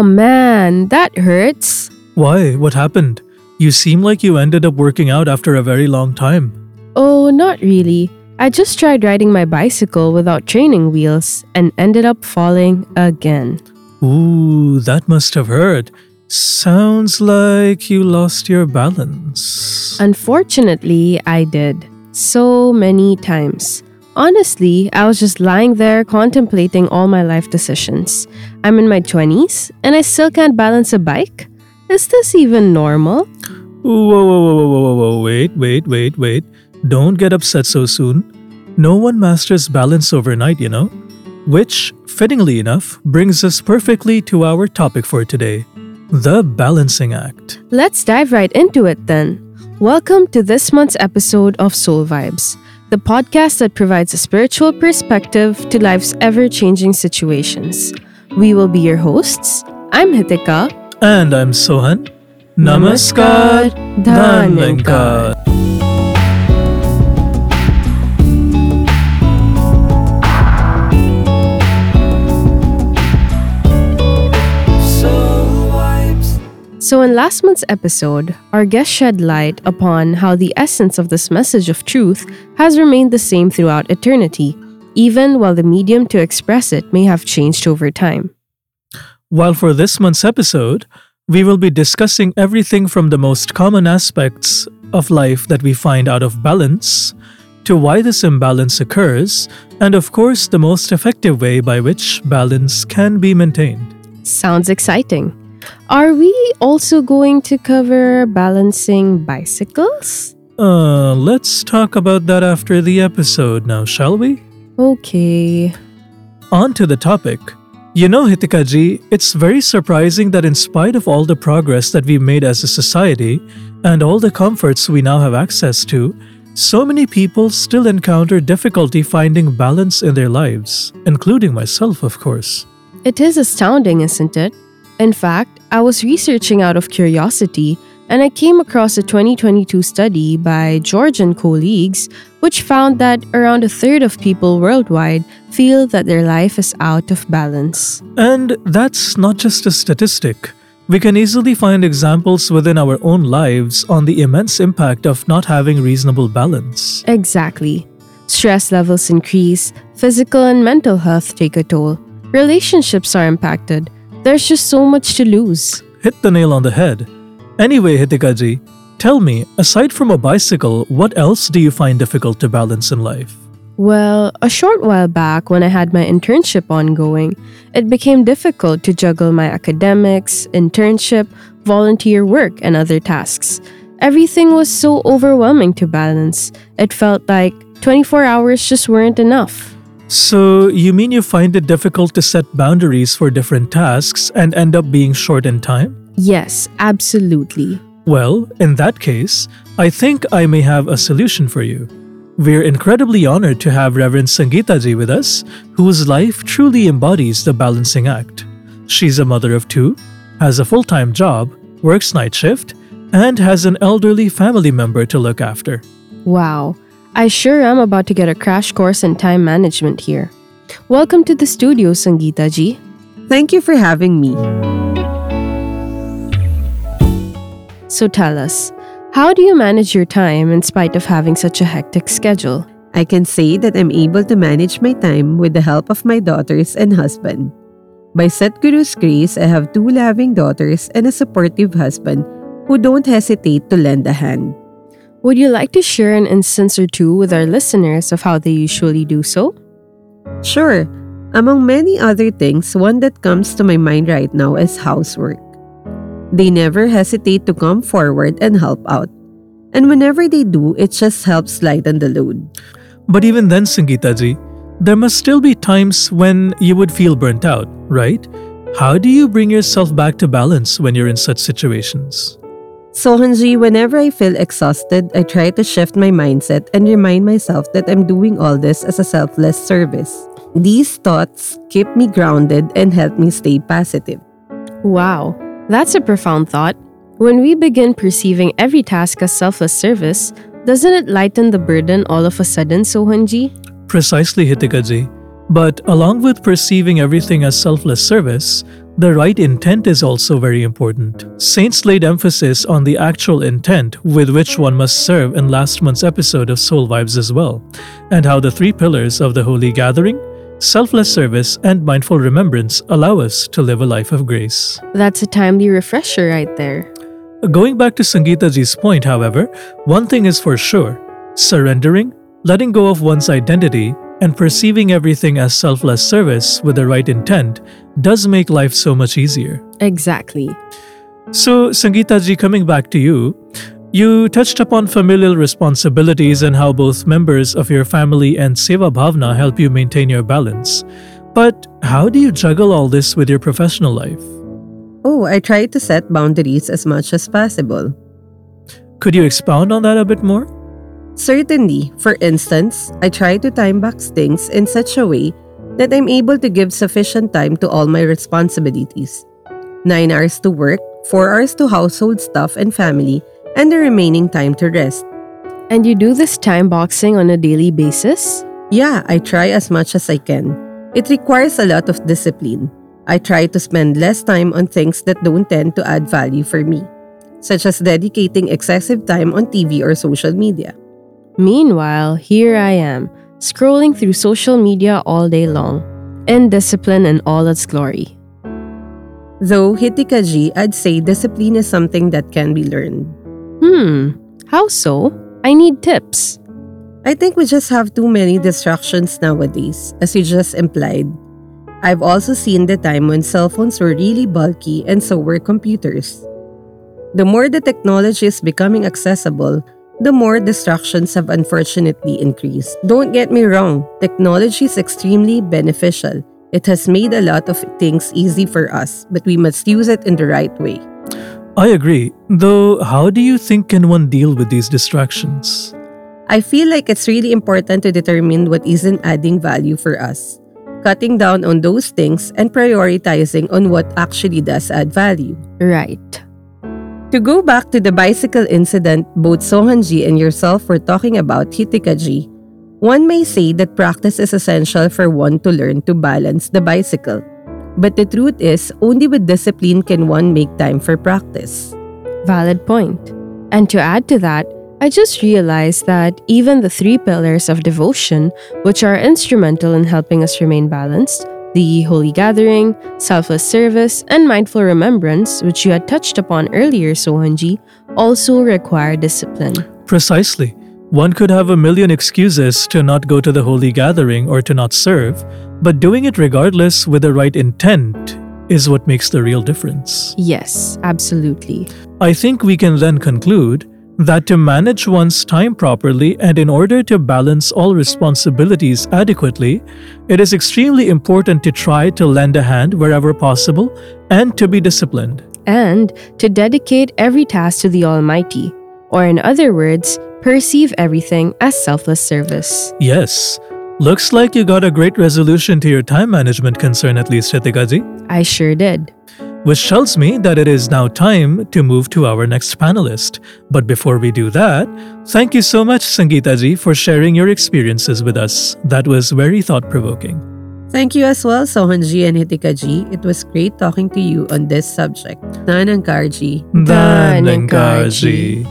Oh man, that hurts. Why? What happened? You seem like you ended up working out after a very long time. Oh, not really. I just tried riding my bicycle without training wheels and ended up falling again. Ooh, that must have hurt. Sounds like you lost your balance. Unfortunately, I did. So many times. Honestly, I was just lying there contemplating all my life decisions. I'm in my 20s and I still can't balance a bike? Is this even normal? Whoa. Wait. Don't get upset so soon. No one masters balance overnight, you know? Which, fittingly enough, brings us perfectly to our topic for today, the balancing act. Let's dive right into it then. Welcome to this month's episode of Soul Vibes, the podcast that provides a spiritual perspective to life's ever-changing situations. We will be your hosts. I'm Hitika. And I'm Sohan. Namaskar. Dhanyankar. So in last month's episode, our guest shed light upon how the essence of this message of truth has remained the same throughout eternity, even while the medium to express it may have changed over time. While for this month's episode, we will be discussing everything from the most common aspects of life that we find out of balance, to why this imbalance occurs, and of course the most effective way by which balance can be maintained. Sounds exciting. Are we also going to cover balancing bicycles? Let's talk about that after the episode now, shall we? Okay. On to the topic. You know, Hitika ji, it's very surprising that in spite of all the progress that we've made as a society and all the comforts we now have access to, so many people still encounter difficulty finding balance in their lives, including myself, of course. It is astounding, isn't it? In fact, I was researching out of curiosity and I came across a 2022 study by George and colleagues which found that around a third of people worldwide feel that their life is out of balance. And that's not just a statistic. We can easily find examples within our own lives on the immense impact of not having reasonable balance. Exactly. Stress levels increase, physical and mental health take a toll, relationships are impacted. There's just so much to lose. Hit the nail on the head. Anyway, Hitika ji, tell me, aside from a bicycle, what else do you find difficult to balance in life? Well, a short while back when I had my internship ongoing, it became difficult to juggle my academics, internship, volunteer work, and other tasks. Everything was so overwhelming to balance. It felt like 24 hours just weren't enough. So, you mean you find it difficult to set boundaries for different tasks and end up being short in time? Yes, absolutely. Well, in that case, I think I may have a solution for you. We're incredibly honored to have Reverend Sangeeta ji with us, whose life truly embodies the balancing act. She's a mother of two, has a full-time job, works night shift, and has an elderly family member to look after. Wow. I sure am about to get a crash course in time management here. Welcome to the studio, Sangeeta ji. Thank you for having me. So tell us, how do you manage your time in spite of having such a hectic schedule? I can say that I'm able to manage my time with the help of my daughters and husband. By Satguru's grace, I have two loving daughters and a supportive husband who don't hesitate to lend a hand. Would you like to share an instance or two with our listeners of how they usually do so? Sure. Among many other things, one that comes to my mind right now is housework. They never hesitate to come forward and help out. And whenever they do, it just helps lighten the load. But even then, Sangeeta ji, there must still be times when you would feel burnt out, right? How do you bring yourself back to balance when you're in such situations? Sohanji, whenever I feel exhausted, I try to shift my mindset and remind myself that I'm doing all this as a selfless service. These thoughts keep me grounded and help me stay positive. Wow, that's a profound thought. When we begin perceiving every task as selfless service, doesn't it lighten the burden all of a sudden, Sohanji? Precisely, Hitika ji. But along with perceiving everything as selfless service, The right intent is also very important. Saints laid emphasis on the actual intent with which one must serve in last month's episode of Soul Vibes as well, and how the three pillars of the Holy Gathering, selfless service, and mindful remembrance allow us to live a life of grace. That's a timely refresher right there. Going back to Sangeetaji's point, however, one thing is for sure: surrendering, letting go of one's identity, and perceiving everything as selfless service with the right intent does make life so much easier. Exactly. So, Sangeetaji, coming back to you, you touched upon familial responsibilities and how both members of your family and Seva Bhavna help you maintain your balance. But how do you juggle all this with your professional life? Oh, I try to set boundaries as much as possible. Could you expound on that a bit more? Certainly, for instance, I try to time box things in such a way that I'm able to give sufficient time to all my responsibilities. 9 hours to work, 4 hours to household stuff and family, and the remaining time to rest. And you do this time boxing on a daily basis? Yeah, I try as much as I can. It requires a lot of discipline. I try to spend less time on things that don't tend to add value for me, such as dedicating excessive time on TV or social media. Meanwhile, here I am, scrolling through social media all day long, indiscipline in all its glory. Though, Hitikaji, I'd say discipline is something that can be learned. How so? I need tips. I think we just have too many distractions nowadays, as you just implied. I've also seen the time when cell phones were really bulky and so were computers. The more the technology is becoming accessible, the more distractions have unfortunately increased. Don't get me wrong, technology is extremely beneficial. It has made a lot of things easy for us, but we must use it in the right way. I agree, though how do you think can one deal with these distractions? I feel like it's really important to determine what isn't adding value for us, cutting down on those things and prioritizing on what actually does add value. Right. To go back to the bicycle incident both Sohanji and yourself were talking about, Hitikaji, one may say that practice is essential for one to learn to balance the bicycle. But the truth is, only with discipline can one make time for practice. Valid point. And to add to that, I just realized that even the 3 pillars of devotion, which are instrumental in helping us remain balanced, the Holy Gathering, selfless service, and mindful remembrance, which you had touched upon earlier, Sohanji, also require discipline. Precisely. One could have a million excuses to not go to the Holy Gathering or to not serve, but doing it regardless with the right intent is what makes the real difference. Yes, absolutely. I think we can then conclude that to manage one's time properly and in order to balance all responsibilities adequately, it is extremely important to try to lend a hand wherever possible and to be disciplined. And to dedicate every task to the Almighty, or in other words, perceive everything as selfless service. Yes. Looks like you got a great resolution to your time management concern, at least, Hitikaji. I sure did. Which tells me that it is now time to move to our next panelist. But before we do that, thank you so much, Sangeetaji, for sharing your experiences with us. That was very thought-provoking. Thank you as well, Sohanji and Hitikaji. It was great talking to you on this subject. Nanangkarji. Danangkarji.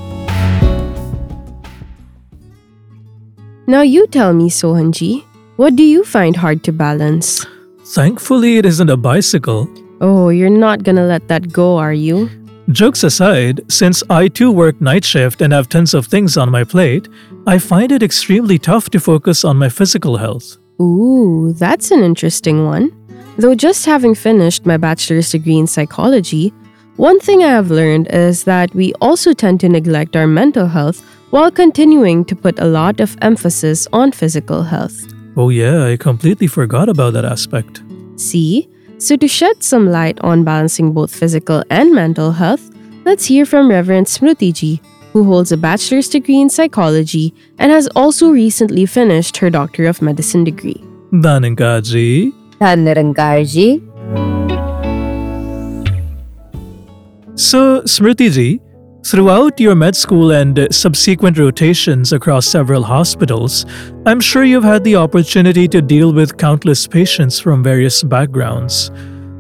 Now you tell me, Sohanji, what do you find hard to balance? Thankfully, it isn't a bicycle. Oh, you're not gonna let that go, are you? Jokes aside, since I too work night shift and have tons of things on my plate, I find it extremely tough to focus on my physical health. Ooh, that's an interesting one. Though just having finished my bachelor's degree in psychology, one thing I have learned is that we also tend to neglect our mental health while continuing to put a lot of emphasis on physical health. Oh yeah, I completely forgot about that aspect. See? So to shed some light on balancing both physical and mental health, let's hear from Reverend Smrutiji, who holds a bachelor's degree in psychology and has also recently finished her Doctor of Medicine degree. Danangkarji. Nanangkarji. So, Smrutiji, throughout your med school and subsequent rotations across several hospitals, I'm sure you've had the opportunity to deal with countless patients from various backgrounds.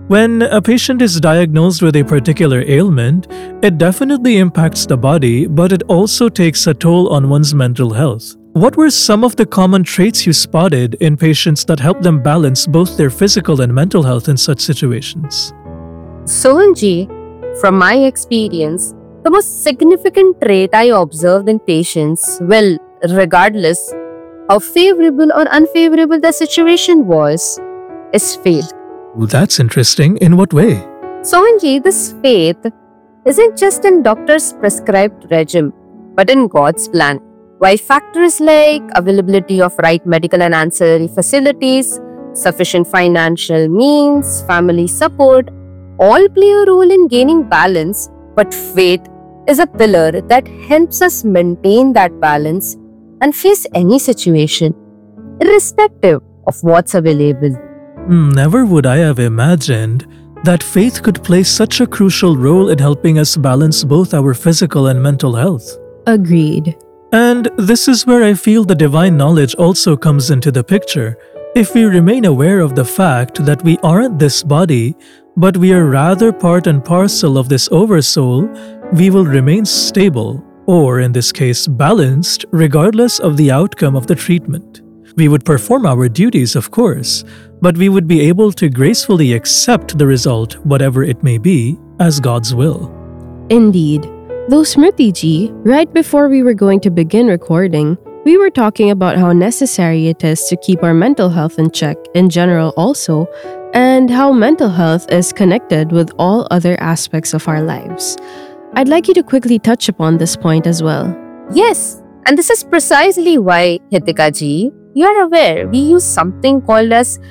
When a patient is diagnosed with a particular ailment, it definitely impacts the body, but it also takes a toll on one's mental health. What were some of the common traits you spotted in patients that help them balance both their physical and mental health in such situations? Solanji, from my experience, the most significant trait I observed in patients, well, regardless how favorable or unfavorable the situation was, is faith. Ooh, that's interesting. In what way? Sohanji, this faith isn't just in doctor's prescribed regime, but in God's plan. Why factors like availability of right medical and ancillary facilities, sufficient financial means, family support, all play a role in gaining balance, but faith is a pillar that helps us maintain that balance and face any situation, irrespective of what's available. Never would I have imagined that faith could play such a crucial role in helping us balance both our physical and mental health. Agreed. And this is where I feel the divine knowledge also comes into the picture. If we remain aware of the fact that we aren't this body, but we are rather part and parcel of this oversoul, we will remain stable, or in this case, balanced, regardless of the outcome of the treatment. We would perform our duties, of course, but we would be able to gracefully accept the result, whatever it may be, as God's will. Indeed. Though Smriti ji, right before we were going to begin recording, we were talking about how necessary it is to keep our mental health in check in general also, and how mental health is connected with all other aspects of our lives. I'd like you to quickly touch upon this point as well. Yes, and this is precisely why, Hitika ji, you are aware we use something called as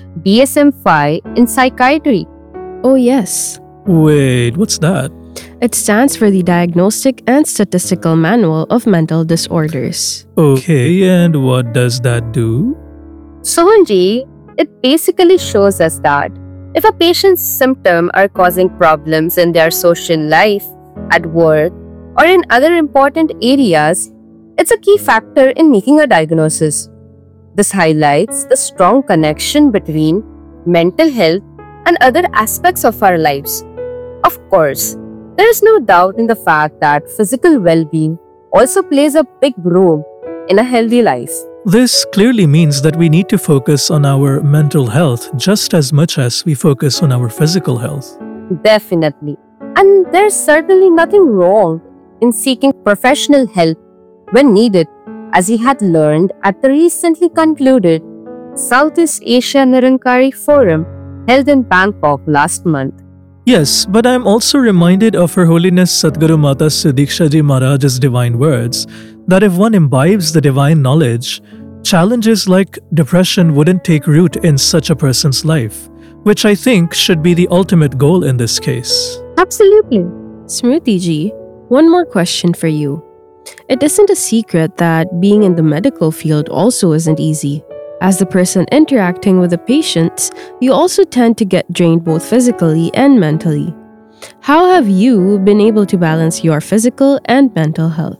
DSM-5 in psychiatry. Oh yes. Wait, what's that? It stands for the Diagnostic and Statistical Manual of Mental Disorders. Okay, and what does that do? Sohanji, it basically shows us that if a patient's symptoms are causing problems in their social life, at work, or in other important areas, it's a key factor in making a diagnosis. This highlights the strong connection between mental health and other aspects of our lives. Of course, there is no doubt in the fact that physical well-being also plays a big role in a healthy life. This clearly means that we need to focus on our mental health just as much as we focus on our physical health. Definitely. And there's certainly nothing wrong in seeking professional help when needed, as he had learned at the recently concluded Southeast Asia Nirankari Forum held in Bangkok last month. Yes, but I'm also reminded of Her Holiness Sadhguru Mata Sidiksha Ji Maharaj's divine words that if one imbibes the divine knowledge, challenges like depression wouldn't take root in such a person's life, which I think should be the ultimate goal in this case. Absolutely. Smriti ji, one more question for you. It isn't a secret that being in the medical field also isn't easy. As the person interacting with the patients, you also tend to get drained both physically and mentally. How have you been able to balance your physical and mental health?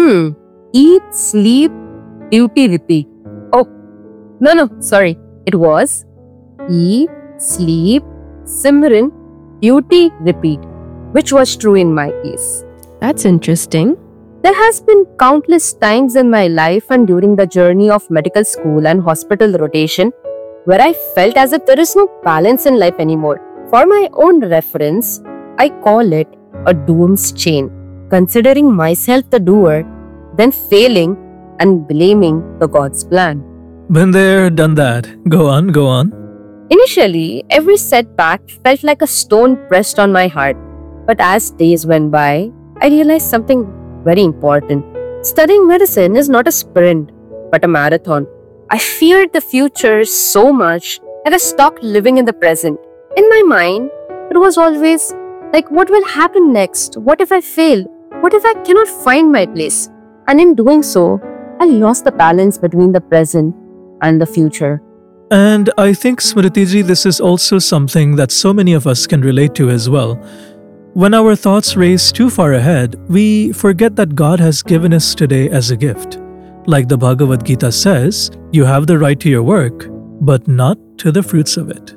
Eat, sleep, duty, repeat. Oh, no, sorry. It was eat, sleep, Simran, duty, repeat, which was true in my case. That's interesting. There has been countless times in my life and during the journey of medical school and hospital rotation where I felt as if there is no balance in life anymore. For my own reference, I call it a doom's chain, considering myself the doer, then failing and blaming the God's plan. Been there, done that. Go on. Initially, every setback felt like a stone pressed on my heart. But as days went by, I realized something very important. Studying medicine is not a sprint, but a marathon. I feared the future so much that I stopped living in the present. In my mind, it was always like, what will happen next? What if I fail? What if I cannot find my place? And in doing so, I lost the balance between the present and the future. And I think, Smritiji, this is also something that so many of us can relate to as well. When our thoughts race too far ahead, we forget that God has given us today as a gift. Like the Bhagavad Gita says, you have the right to your work, but not to the fruits of it.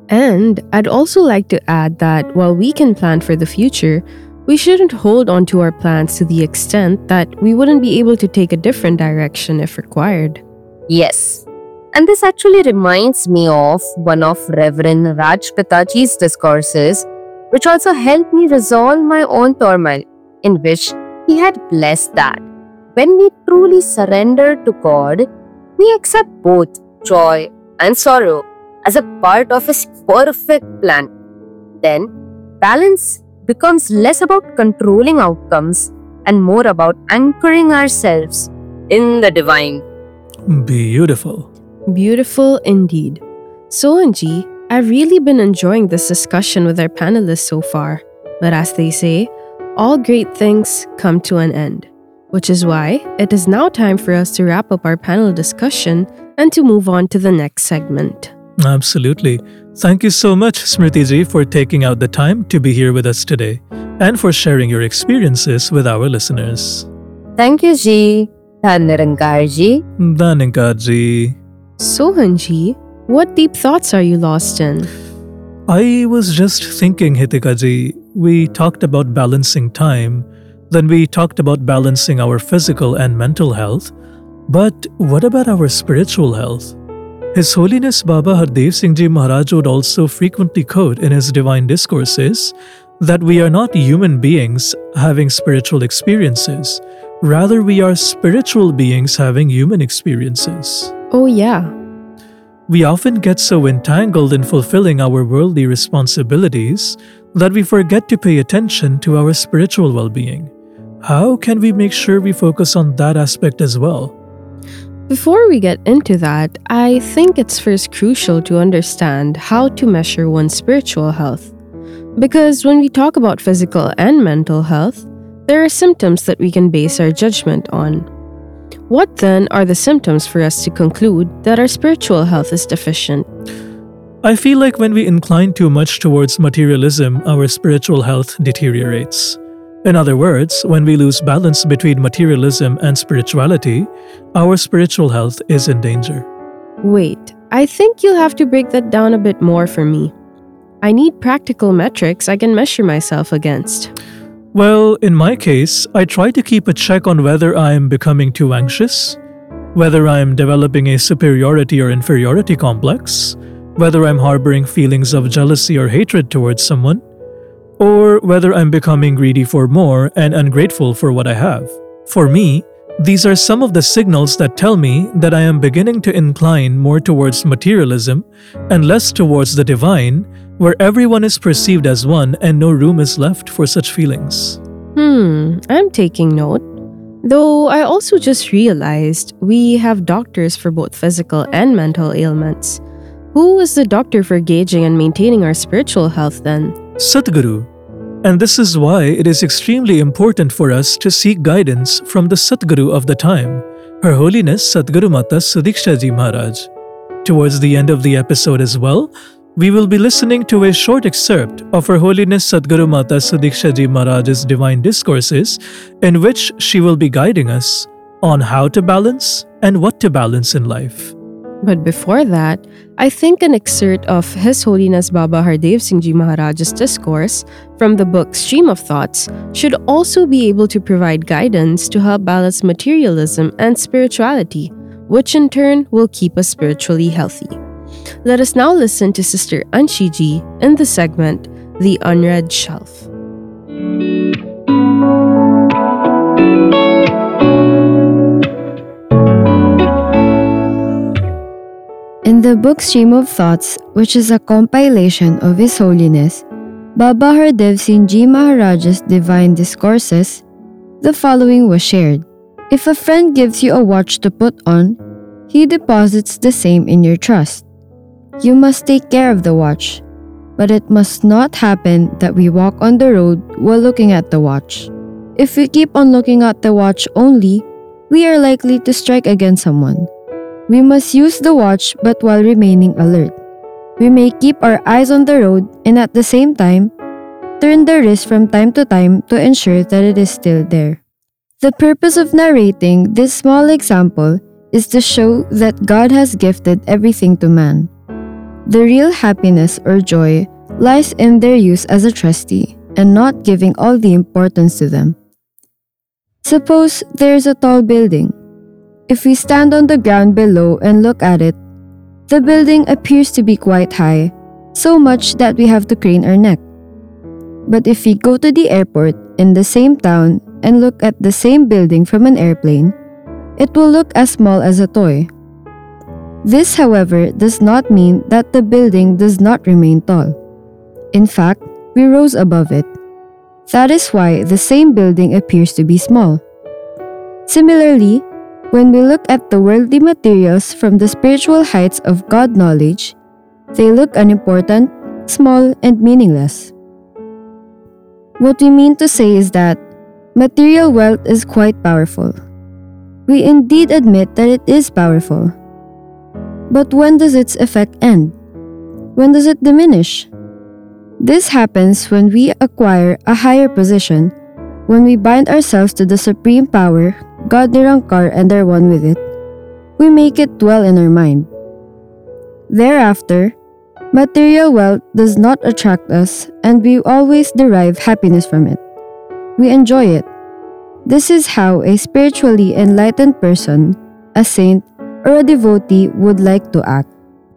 And I'd also like to add that while we can plan for the future, we shouldn't hold on to our plans to the extent that we wouldn't be able to take a different direction if required. Yes. And this actually reminds me of one of Reverend Raj Pitaji's discourses, which also helped me resolve my own turmoil, in which he had blessed that when we truly surrender to God, we accept both joy and sorrow as a part of His perfect plan. Then, balance becomes less about controlling outcomes and more about anchoring ourselves in the divine. Beautiful. Beautiful indeed. So, Anji, I've really been enjoying this discussion with our panelists so far. But as they say, all great things come to an end. Which is why it is now time for us to wrap up our panel discussion and to move on to the next segment. Absolutely. Thank you so much, Smriti-ji, for taking out the time to be here with us today and for sharing your experiences with our listeners. Thank you, Ji. Dhan Nirankar Ji. Dhanikar-ji. So, Anji, what deep thoughts are you lost in? I was just thinking, Hitika-ji, we talked about balancing time, then we talked about balancing our physical and mental health, but what about our spiritual health? His Holiness Baba Hardev Singh Ji Maharaj would also frequently quote in his divine discourses that we are not human beings having spiritual experiences. Rather, we are spiritual beings having human experiences. Oh, yeah. We often get so entangled in fulfilling our worldly responsibilities that we forget to pay attention to our spiritual well-being. How can we make sure we focus on that aspect as well? Before we get into that, I think it's first crucial to understand how to measure one's spiritual health. Because when we talk about physical and mental health, there are symptoms that we can base our judgment on. What then are the symptoms for us to conclude that our spiritual health is deficient? I feel like when we incline too much towards materialism, our spiritual health deteriorates. In other words, when we lose balance between materialism and spirituality, our spiritual health is in danger. Wait, I think you'll have to break that down a bit more for me. I need practical metrics I can measure myself against. Well, in my case, I try to keep a check on whether I am becoming too anxious, whether I am developing a superiority or inferiority complex, whether I'm harboring feelings of jealousy or hatred towards someone, or whether I'm becoming greedy for more and ungrateful for what I have. For me, these are some of the signals that tell me that I am beginning to incline more towards materialism and less towards the divine, where everyone is perceived as one and no room is left for such feelings. I'm taking note. Though I also just realized we have doctors for both physical and mental ailments. Who is the doctor for gauging and maintaining our spiritual health then? Satguru. And this is why it is extremely important for us to seek guidance from the Satguru of the time, Her Holiness Sadguru Mata Sudiksha Ji Maharaj. Towards the end of the episode as well, we will be listening to a short excerpt of Her Holiness Sadguru Mata Sudiksha Ji Maharaj's divine discourses, in which she will be guiding us on how to balance and what to balance in life. But before that, I think an excerpt of His Holiness Baba Hardev Singh Ji Maharaj's discourse from the book Stream of Thoughts should also be able to provide guidance to help balance materialism and spirituality, which in turn will keep us spiritually healthy. Let us now listen to Sister Anshi Ji in the segment The Unread Shelf. In the book Stream of Thoughts, which is a compilation of His Holiness Baba Hardev Singh Ji Maharaj's divine discourses, the following was shared. If a friend gives you a watch to put on, he deposits the same in your trust. You must take care of the watch, but it must not happen that we walk on the road while looking at the watch. If we keep on looking at the watch only, we are likely to strike against someone. We must use the watch but while remaining alert. We may keep our eyes on the road and at the same time, turn the wrist from time to time to ensure that it is still there. The purpose of narrating this small example is to show that God has gifted everything to man. The real happiness or joy lies in their use as a trustee and not giving all the importance to them. Suppose there's a tall building. If we stand on the ground below and look at it, the building appears to be quite high, so much that we have to crane our neck. But if we go to the airport in the same town and look at the same building from an airplane, it will look as small as a toy. This, however, does not mean that the building does not remain tall. In fact, we rose above it. That is why the same building appears to be small. Similarly, when we look at the worldly materials from the spiritual heights of God knowledge, they look unimportant, small, and meaningless. What we mean to say is that material wealth is quite powerful. We indeed admit that it is powerful. But when does its effect end? When does it diminish? This happens when we acquire a higher position, when we bind ourselves to the supreme power, God Nirankar, and are one with it. We make it dwell in our mind. Thereafter, material wealth does not attract us, and we always derive happiness from it. We enjoy it. This is how a spiritually enlightened person, a saint, or a devotee would like to act.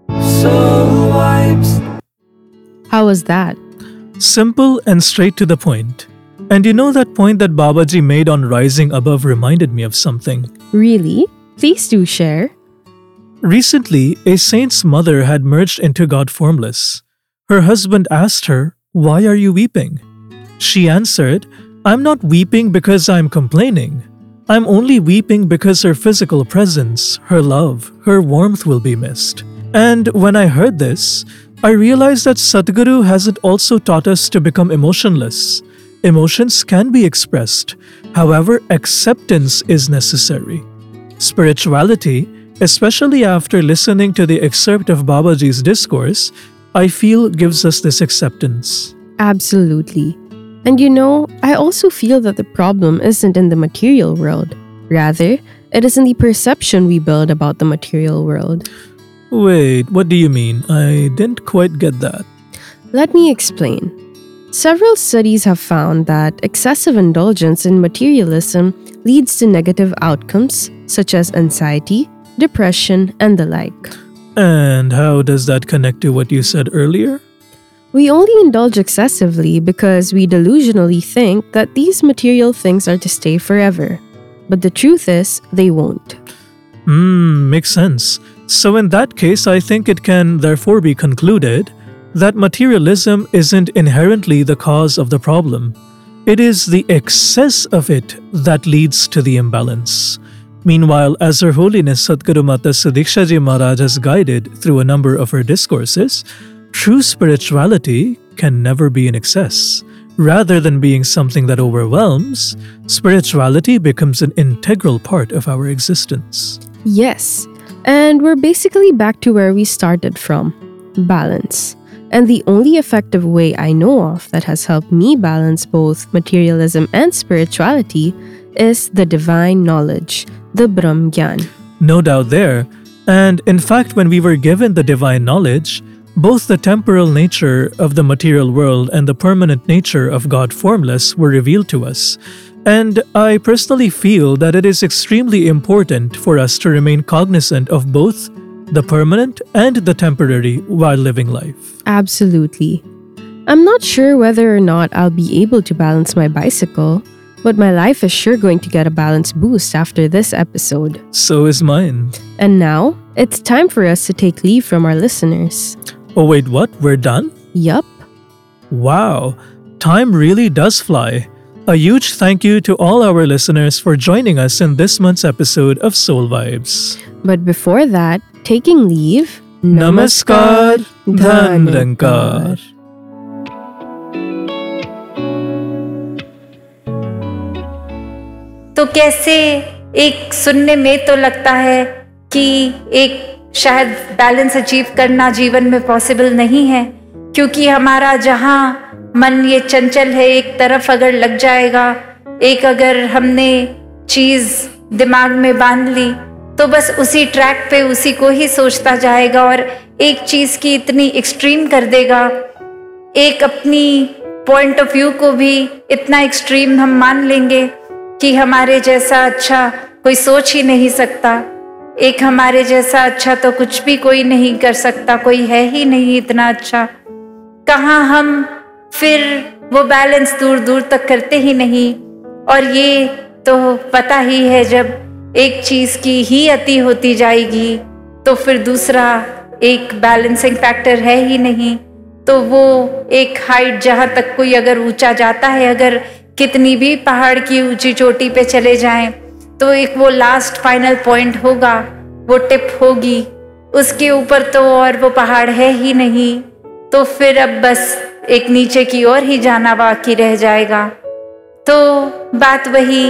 Soul Vibes. How was that? Simple and straight to the point. And you know that point that Babaji made on rising above reminded me of something. Really? Please do share. Recently, a saint's mother had merged into God Formless. Her husband asked her, "Why are you weeping?" She answered, "I'm not weeping because I'm complaining. I'm only weeping because her physical presence, her love, her warmth will be missed." And when I heard this, I realized that Sadhguru hasn't also taught us to become emotionless. Emotions can be expressed. However, acceptance is necessary. Spirituality, especially after listening to the excerpt of Babaji's discourse, I feel gives us this acceptance. Absolutely. And you know, I also feel that the problem isn't in the material world. Rather, it is in the perception we build about the material world. Wait, what do you mean? I didn't quite get that. Let me explain. Several studies have found that excessive indulgence in materialism leads to negative outcomes such as anxiety, depression, and the like. And how does that connect to what you said earlier? We only indulge excessively because we delusionally think that these material things are to stay forever. But the truth is, they won't. Makes sense. So in that case, I think it can therefore be concluded that materialism isn't inherently the cause of the problem. It is the excess of it that leads to the imbalance. Meanwhile, as Her Holiness Sadhguru Mata Sudiksha Ji Maharaj has guided through a number of her discourses, true spirituality can never be in excess. Rather than being something that overwhelms, spirituality becomes an integral part of our existence. Yes, and we're basically back to where we started from, balance. And the only effective way I know of that has helped me balance both materialism and spirituality is the divine knowledge, the Brahm Gyan. No doubt there. And in fact, when we were given the divine knowledge, both the temporal nature of the material world and the permanent nature of God Formless were revealed to us. And I personally feel that it is extremely important for us to remain cognizant of both the permanent and the temporary while living life. Absolutely. I'm not sure whether or not I'll be able to balance my bicycle, but my life is sure going to get a balance boost after this episode. So is mine. And now, it's time for us to take leave from our listeners. Oh wait, what? We're done? Yup. Wow, time really does fly. A huge thank you to all our listeners for joining us in this month's episode of Soul Vibes. But before that, taking leave, Namaskar, Dhan Rankar. तो कैसे एक सुनने में तो लगता है कि एक शायद बैलेंस अचीव करना जीवन में पॉसिबल नहीं है, क्योंकि हमारा जहाँ मन ये चंचल है, एक तरफ अगर लग जाएगा, एक अगर हमने चीज़ दिमाग में बांध ली तो बस उसी ट्रैक पे उसी को ही सोचता जाएगा और एक चीज की इतनी एक्सट्रीम कर देगा, एक अपनी पॉइंट ऑफ व्यू को भी इतना एक्सट्रीम हम मान लेंगे कि हमारे जैसा अच्छा कोई सोच ही नहीं सकता, एक हमारे जैसा अच्छा तो कुछ भी कोई नहीं कर सकता, कोई है ही नहीं इतना अच्छा। कहाँ हम फिर वो बैलेंस दूर दूर तक करते ही नहीं। और ये तो पता ही है, जब एक चीज की ही अति होती जाएगी तो फिर दूसरा एक बैलेंसिंग फैक्टर है ही नहीं। तो वो एक हाइट जहाँ तक कोई अगर ऊंचा जाता है, अगर कितनी भी पहाड़ की ऊंची चोटी पे चले जाएं, तो एक वो लास्ट फाइनल पॉइंट होगा, वो टिप होगी, उसके ऊपर तो और वो पहाड़ है ही नहीं। तो फिर अब बस एक नीचे की ओर ही जाना बाकी रह जाएगा। तो बात वही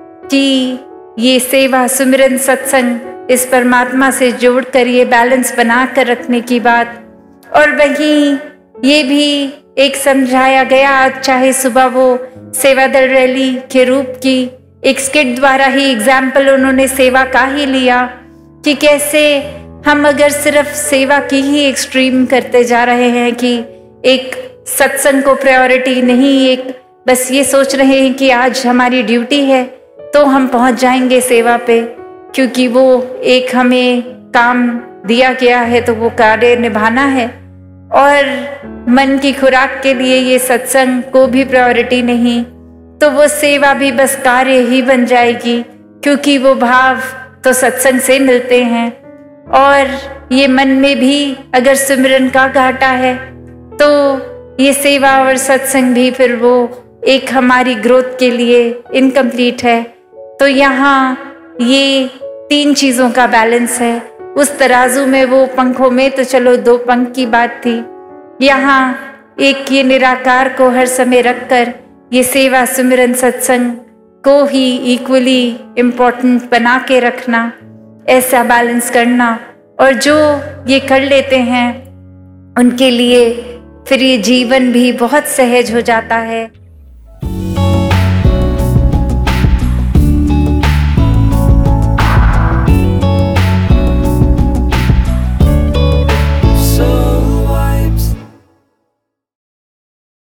कि ये सेवा, सुमिरन, सत्संग, इस परमात्मा से जोड़कर ये बैलेंस बना कर रखने की बात। और वहीं ये भी एक समझाया गया, आज चाहे सुबह वो सेवा दल रैली के रूप की एक स्किट द्वारा ही एग्जाम्पल उन्होंने सेवा का ही लिया कि कैसे हम अगर सिर्फ सेवा की ही एक्सट्रीम करते जा रहे हैं कि एक सत्संग को प्रायोरिटी नहीं, एक बस ये सोच रहे हैं कि आज हमारी ड्यूटी है तो हम पहुंच जाएंगे सेवा पे, क्योंकि वो एक हमें काम दिया गया है तो वो कार्य निभाना है। और मन की खुराक के लिए ये सत्संग को भी प्रायोरिटी नहीं, तो वो सेवा भी बस कार्य ही बन जाएगी, क्योंकि वो भाव तो सत्संग से मिलते हैं। और ये मन में भी अगर सिमरन का घाटा है तो ये सेवा और सत्संग भी फिर वो एक हमारी ग्रोथ के लिए इनकम्प्लीट है। तो यहाँ ये 3 चीज़ों का बैलेंस है। उस तराजू में वो पंखों में तो चलो 2 पंख की बात थी, यहाँ एक ये निराकार को हर समय रखकर ये सेवा, सुमिरन, सत्संग को ही इक्वली इम्पोर्टेंट बना के रखना, ऐसा बैलेंस करना। और जो ये कर लेते हैं उनके लिए फिर ये जीवन भी बहुत सहज हो जाता है।